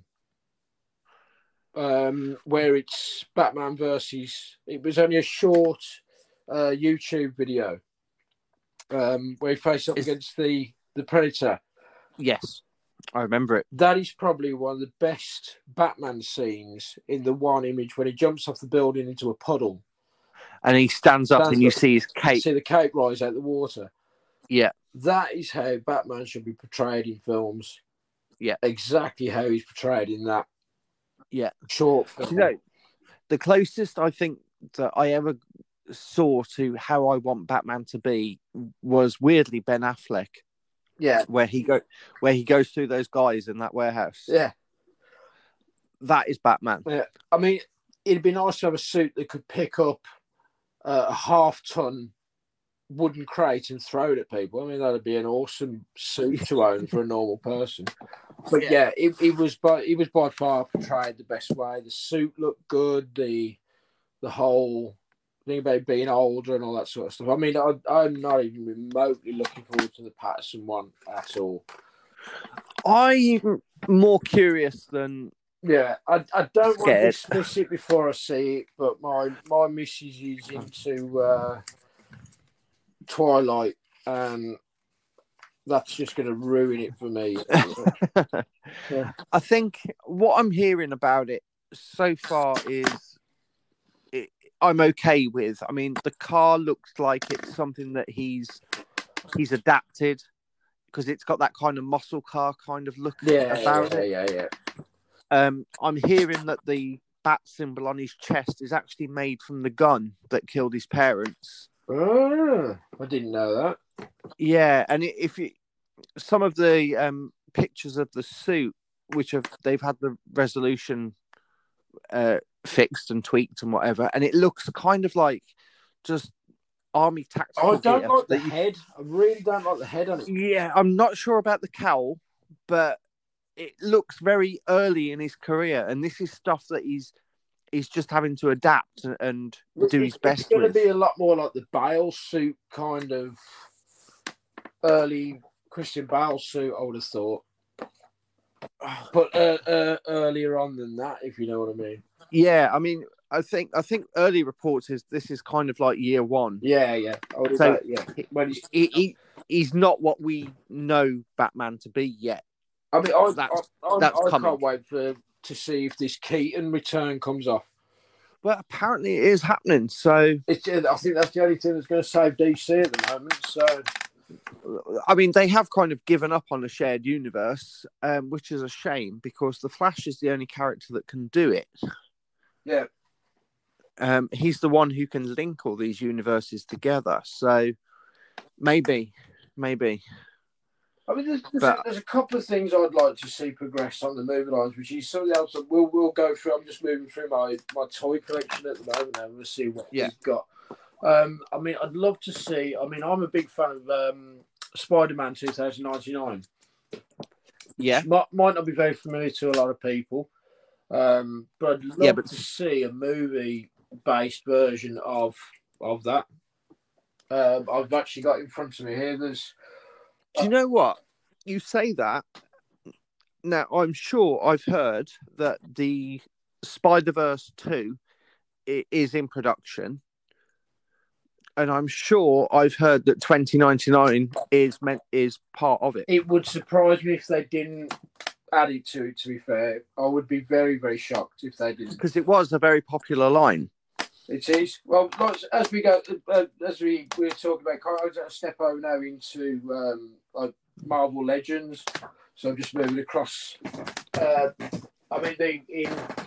Where it's Batman versus. It was only a short YouTube video where he faced up against the Predator. Yes, I remember it. That is probably one of the best Batman scenes in the one image when he jumps off the building into a puddle. And he stands up and you see his cape. You see the cape rise out of the water. Yeah. That is how Batman should be portrayed in films. Yeah. Exactly how he's portrayed in that short film. The closest I think that I ever saw to how I want Batman to be was weirdly Ben Affleck. Yeah, where he goes through those guys in that warehouse. Yeah, that is Batman. Yeah, I mean, it'd be nice to have a suit that could pick up a half-ton wooden crate and throw it at people. I mean, that'd be an awesome suit to own for a normal person. But yeah, it was by far portrayed the best way. The suit looked good. The whole thing about being older and all that sort of stuff. I mean, I'm not even remotely looking forward to the Patterson one at all. I'm more curious than. Yeah, I don't want to dismiss it before I see it, but my missus is into Twilight, and that's just going to ruin it for me. Yeah. I think what I'm hearing about it so far is I'm okay with. I mean, the car looks like it's something that he's adapted because it's got that kind of muscle car kind of look about it. Yeah. I'm hearing that the bat symbol on his chest is actually made from the gun that killed his parents. Oh, I didn't know that. Yeah, and some of the pictures of the suit, they've had the resolution fixed and tweaked and whatever, and it looks kind of like just army tactical. I don't like the head. I really don't like the head on it. Yeah, I'm not sure about the cowl, but it looks very early in his career, and this is stuff that he's just having to adapt and do his best. It's going to be a lot more like the Bale suit, kind of early Christian Bale suit, I would have thought. But earlier on than that, if you know what I mean. Yeah, I mean, I think early reports is this is kind of like year one. Yeah. So he's not what we know Batman to be yet. I mean, I coming. can't wait to see if this Keaton return comes off. Well, apparently it is happening. So I think that's the only thing that's going to save DC at the moment. So, I mean, they have kind of given up on the shared universe, which is a shame because the Flash is the only character that can do it. Yeah. He's the one who can link all these universes together. So maybe. I mean, there's a couple of things I'd like to see progress on the movie lines, which is something else that we'll go through. I'm just moving through my toy collection at the moment, and we'll see what we've got. I mean, I'd love to see. I mean, I'm a big fan of Spider-Man 2099. Yeah, might not be very familiar to a lot of people, but I'd love to see a movie-based version of that. I've actually got in front of me here. Do you know what? You say that. Now, I'm sure I've heard that the Spider-Verse 2 is in production. And I'm sure I've heard that 2099 is part of it. It would surprise me if they didn't add it to it, to be fair. I would be very, very shocked if they didn't. Because it was a very popular line. It is. Well, as we go, as we were talking about, I'm going to step over now into Marvel Legends. So I'm just moving across. I mean,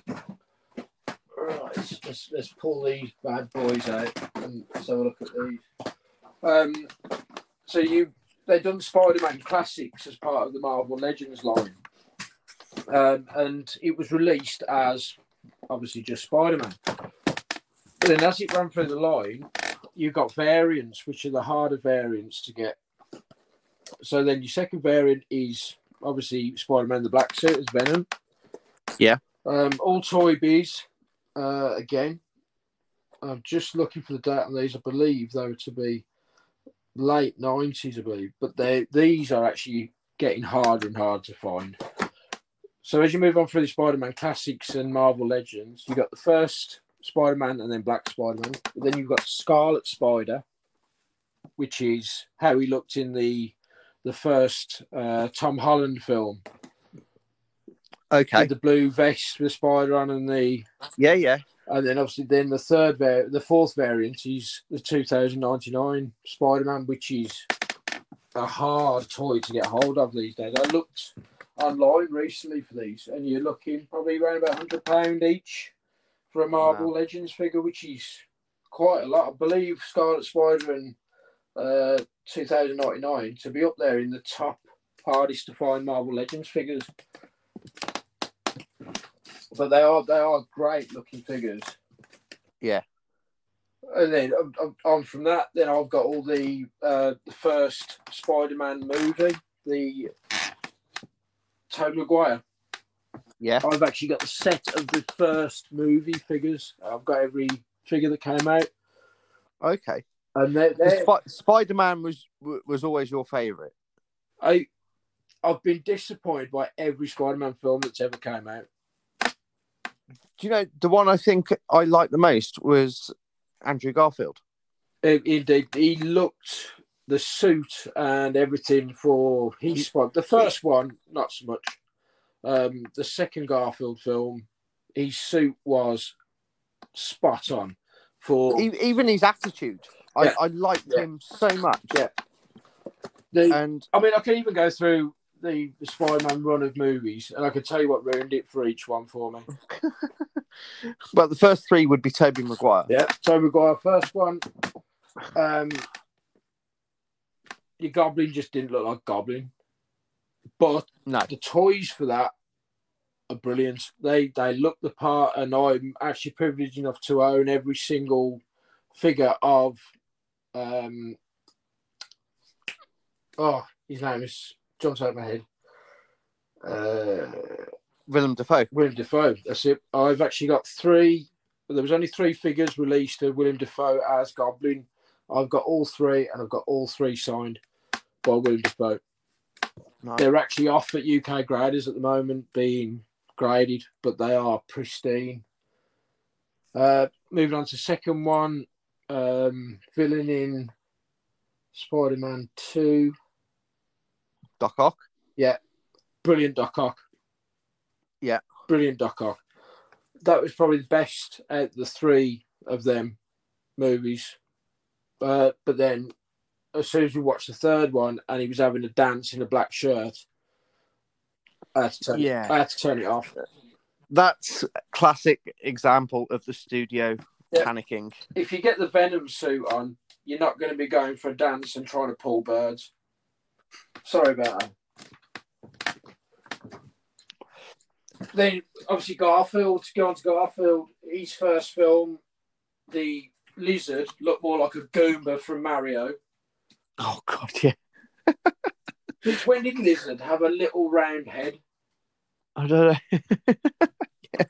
right, let's pull these bad boys out and let's have a look at these. So they've done Spider-Man Classics as part of the Marvel Legends line, and it was released as obviously just Spider-Man. But then as it ran through the line, you got variants, which are the harder variants to get. So then your second variant is obviously Spider-Man the Black Suit as Venom. Yeah. All Toy Biz, again. I'm just looking for the date on these. I believe they were to be late 90s, I believe. But these are actually getting harder and harder to find. So as you move on through the Spider-Man Classics and Marvel Legends, you got the first Spider-Man and then Black Spider-Man. But then you've got Scarlet Spider, which is how he looked in the first Tom Holland film. Okay. With the blue vest with Spider on and the... Yeah. And then obviously then the fourth variant is the 2099 Spider-Man, which is a hard toy to get hold of these days. I looked online recently for these and you're looking probably around about £100 each for a Marvel Legends figure, which is quite a lot. I believe Scarlet Spider and 2099 to be up there in the top hardest to find Marvel Legends figures. But they are great looking figures. Yeah. And then on from that, then I've got all the first Spider-Man movie, the Tobey Maguire. Yeah. I've actually got the set of the first movie figures. I've got every figure that came out. Okay. And Spider-Man was always your favourite. I've been disappointed by every Spider-Man film that's ever came out. Do you know, the one I think I liked the most was Andrew Garfield. Indeed, he looked the suit and everything for his spot. The first one, not so much. The second Garfield film, his suit was spot on. For even his attitude, yeah. I liked him so much. Yeah. I can even go through the Spider-Man run of movies, and I can tell you what ruined it for each one for me. Well, the first three would be Tobey Maguire. Yeah, Tobey Maguire, first one. Your Goblin just didn't look like Goblin. But the toys for that are brilliant. They look the part, and I'm actually privileged enough to own every single figure of his name is jumps out of my head. Willem Dafoe. Willem Dafoe. That's it. I've actually got 3. There was only 3 figures released of Willem Dafoe as Goblin. I've got all 3, and I've got all 3 signed by Willem Dafoe. Nice. They're actually off at UK graders at the moment, being graded, but they are pristine. Moving on to second one, villain in Spider-Man 2. Doc Ock. Yeah, brilliant Doc Ock. Yeah, brilliant Doc Ock. That was probably the best out of the 3 of them movies. But then, as soon as we watched the third one, and he was having a dance in a black shirt, I had to turn it off. That's a classic example of the studio panicking. If you get the Venom suit on, you're not going to be going for a dance and trying to pull birds. Sorry about that. Then, obviously, Garfield. To go on to Garfield, his first film, the lizard looked more like a Goomba from Mario. Oh, God, yeah. When did Lizard have a little round head? I don't know.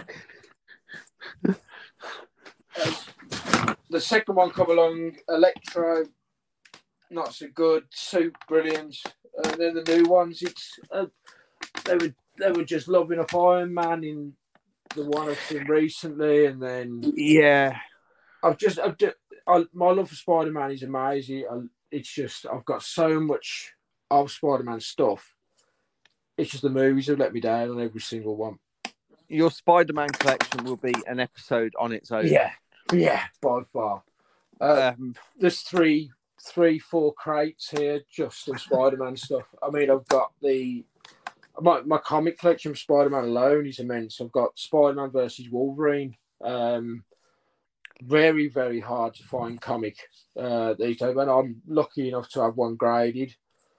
The second one come along, Electro, not so good. Suit, brilliant. And then the new ones, it's they were just loving up Iron Man in the one I've seen recently, and then my love for Spider-Man is amazing. It's just I've got so much of Spider-Man stuff. It's just the movies have let me down on every single one. Your Spider-Man collection will be an episode on its own. Yeah, by far. There's 4 crates here just of Spider-Man stuff. I mean, I've got my comic collection of Spider-Man alone is immense. I've got Spider-Man versus Wolverine. Very, very hard to find comic these days, and I'm lucky enough to have one graded.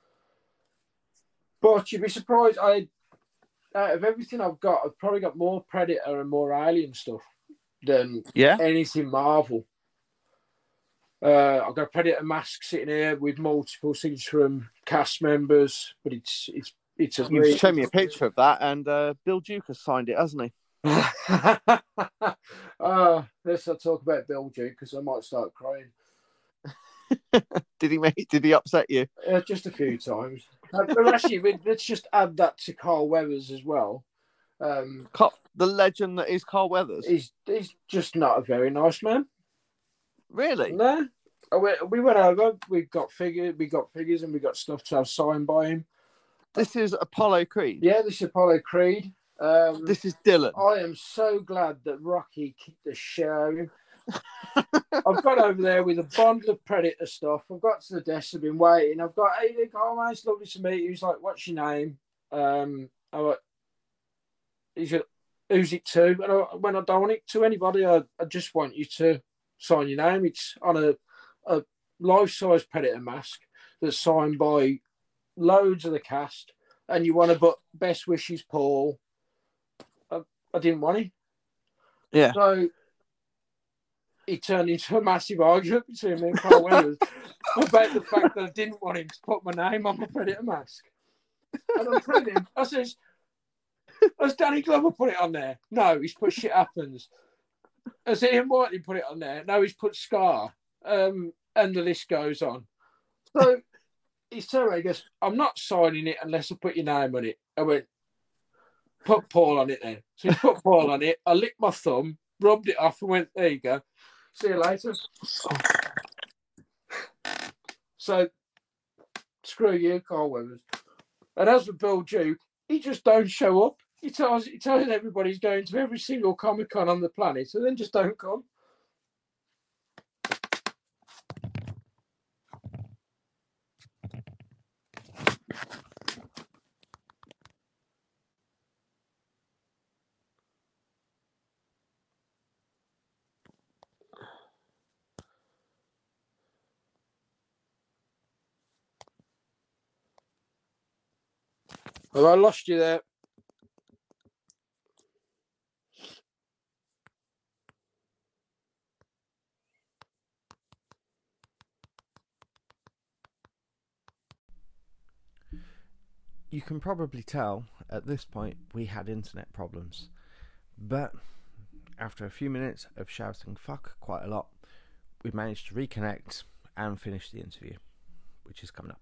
But you'd be surprised, out of everything I've got, I've probably got more Predator and more Alien stuff than anything Marvel. I've got a Predator mask sitting here with multiple signatures from cast members, but it's a. You've shown me a picture of that, and Bill Duke has signed it, hasn't he? Let's not talk about Bill Duke because I might start crying. Did he upset you? Just a few times. But actually, let's just add that to Carl Weathers as well. The legend that is Carl Weathers. He's just not a very nice man. Really? No. We went over. We got figures, and we got stuff to have signed by him. This is Apollo Creed. Yeah, this is Apollo Creed. This is Dylan. I am so glad that Rocky kicked the shit out of him. I've got over there with a bundle of Predator stuff. I've got to the desk. I've been waiting. I've got, hey, Nick, oh, man, it's lovely to meet you. He's like, what's your name? I'm like, he's like, who's it to? And when I don't want it to anybody, I just want you to sign your name. It's on a life-size Predator mask that's signed by loads of the cast, and you want to put best wishes, Paul. I didn't want him. Yeah. So it turned into a massive argument between me and Carl Weathers about the fact that I didn't want him to put my name on my Predator mask. And I'm telling him, I says, has Danny Glover put it on there? No, he's put Shit Happens. Has Ian Whiteley put it on there? No, he's put Scar. And the list goes on. So he's telling me, he goes, I'm not signing it unless I put your name on it. I went, put Paul on it then. So he put Paul on it. I licked my thumb, rubbed it off, and went, there you go. See you later. So, screw you, Carl Weathers. And as for Bill Duke, he just don't show up. He tells everybody he's going to every single Comic-Con on the planet, and then just don't come. Have I lost you there? You can probably tell at this point we had internet problems, but after a few minutes of shouting fuck quite a lot, we managed to reconnect and finish the interview, which is coming up.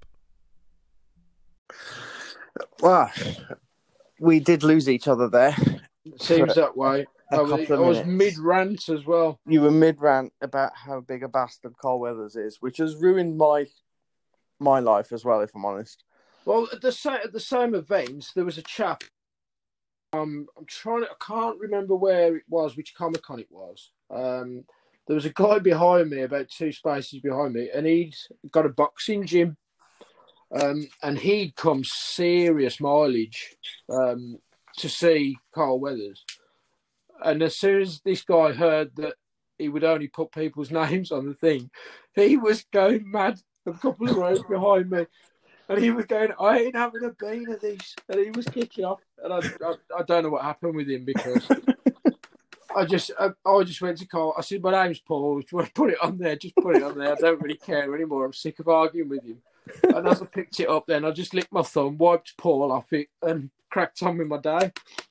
Well, we did lose each other there. Seems that way. I was mid-rant as well. You were mid-rant about how big a bastard Carl Weathers is, which has ruined my life as well, if I'm honest. Well, at the same event, there was a chap. I can't remember where it was, which Comic-Con it was. There was a guy behind me, about 2 spaces behind me, and he'd got a boxing gym. And he'd come serious mileage to see Carl Weathers. And as soon as this guy heard that he would only put people's names on the thing, he was going mad a couple of rows behind me. And he was going, I ain't having a bean of this. And he was kicking off. And I don't know what happened with him, because I just went to Carl. I said, my name's Paul. If you want to put it on there, just put it on there. I don't really care anymore. I'm sick of arguing with him. And as I picked it up then, I just licked my thumb, wiped Paul off it, and cracked on with my day.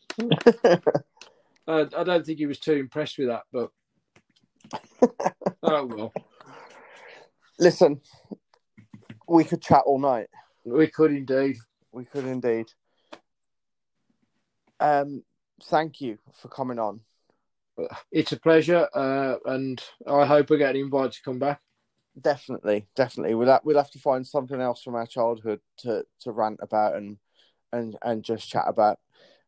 I don't think he was too impressed with that, but oh well. Listen, we could chat all night. We could indeed. Thank you for coming on. It's a pleasure, and I hope I get an invite to come back. Definitely. We'll have to find something else from our childhood to rant about and just chat about.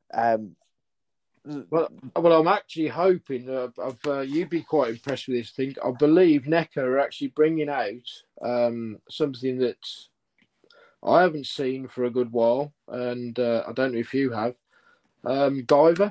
Well, I'm actually hoping you'd be quite impressed with this thing. I believe NECA are actually bringing out something that I haven't seen for a good while, and I don't know if you have. Guyver.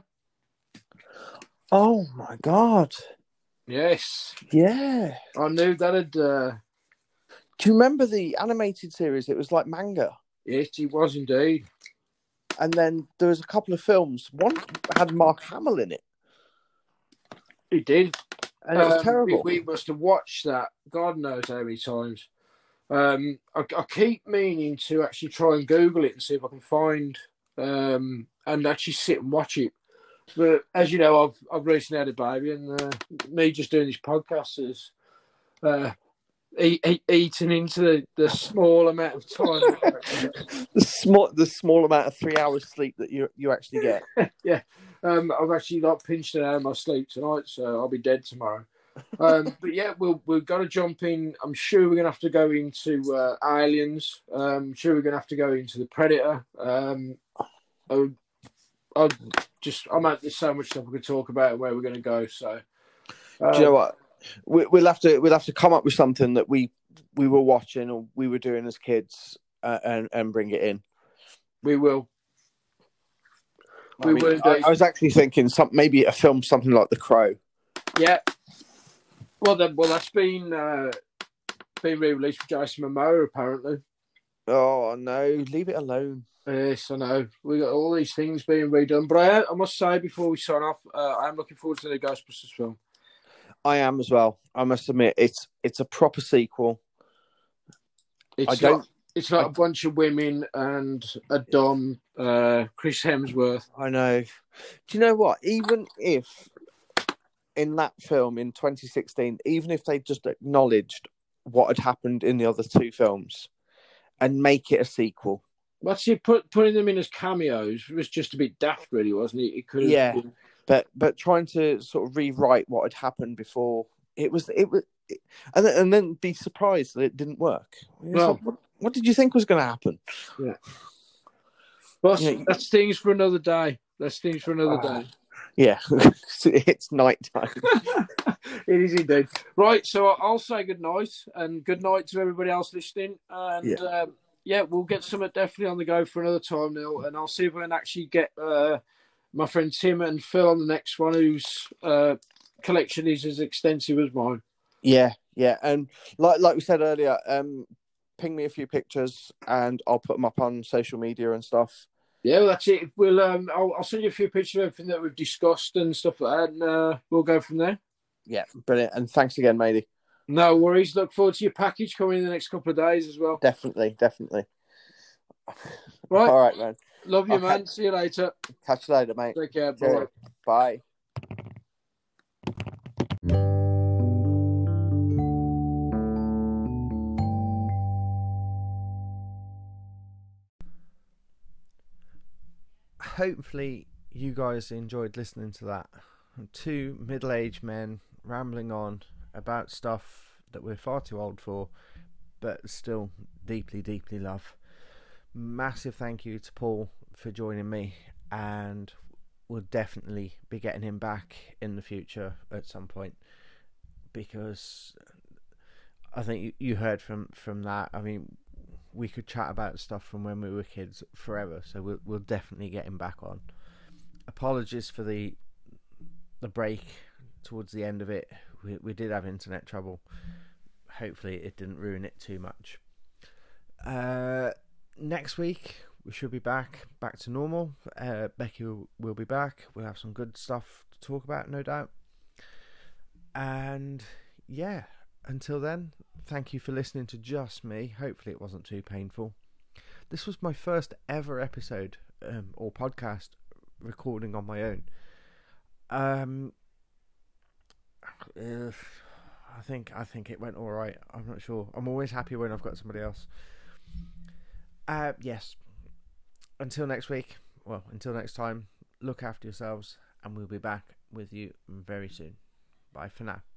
Oh my God! Yes. Yeah. I knew that had. Do you remember the animated series? It was like manga. Yes, it was indeed. And then there was a couple of films. One had Mark Hamill in it. He did. And it was terrible. We must have watched that God knows how many times. I keep meaning to actually try and Google it and see if I can find and actually sit and watch it. But as you know, I've recently had a baby, and me just doing this podcast has eaten into the small amount of time. the small amount of 3 hours sleep that you actually get. Yeah, I've actually pinched it out of my sleep tonight, so I'll be dead tomorrow. But yeah, we've got to jump in. I'm sure we're going to have to go into Aliens. I'm sure we're going to have to go into the Predator. There's so much stuff we could talk about and where we're going to go. So, do you know what? We'll have to come up with something that we were watching or we were doing as kids and bring it in. We will. I was actually thinking maybe a film, something like The Crow. Yeah. Well, that's been re-released for Jason Momoa, apparently. Oh no, leave it alone. Yes, I know. We got all these things being redone, but I must say before we sign off, I am looking forward to the Ghostbusters film. I am as well. I must admit, it's a proper sequel. It's not a bunch of women and a dumb Chris Hemsworth. I know. Do you know what? Even if in that film in 2016, even if they just acknowledged what had happened in the other two films and make it a sequel. But see, putting them in as cameos was just a bit daft, really, wasn't it? It could have Yeah, been... but trying to sort of rewrite what had happened before and then be surprised that it didn't work. Well, like, what did you think was going to happen? Yeah. Well, that's things for another day. That's things for another day. Yeah, it's night time. It is indeed. Right, so I'll say good night, and good night to everybody else listening. And we'll get something definitely on the go for another time, Neil. And I'll see if I can actually get my friend Tim and Phil on the next one, whose collection is as extensive as mine. Yeah, and like we said earlier, ping me a few pictures, and I'll put them up on social media and stuff. Yeah, well, that's it. We'll I'll send you a few pictures of everything that we've discussed and stuff like that, and we'll go from there. Yeah, brilliant. And thanks again, matey. No worries. Look forward to your package coming in the next couple of days as well. Definitely. Right. All right, man. Love you, man. See you later. Catch you later, mate. Take care. Bye. Bye. Hopefully you guys enjoyed listening to that. Two middle-aged men rambling on about stuff that we're far too old for, but still deeply, deeply love. Massive thank you to Paul for joining me, and we'll definitely be getting him back in the future at some point, because I think you heard from that. I mean, we could chat about stuff from when we were kids forever, so we'll definitely get him back on. Apologies for the break towards the end of it. We did have internet trouble. Hopefully it didn't ruin it too much. Next week we should be back to normal. Becky will be back. We'll have some good stuff to talk about, no doubt. And yeah, until then, thank you for listening to just me. Hopefully it wasn't too painful. This was my first ever episode or podcast recording on my own. I think it went all right. I'm not sure. I'm always happy when I've got somebody else. Yes. Until next week. Well, until next time. Look after yourselves, and we'll be back with you very soon. Bye for now.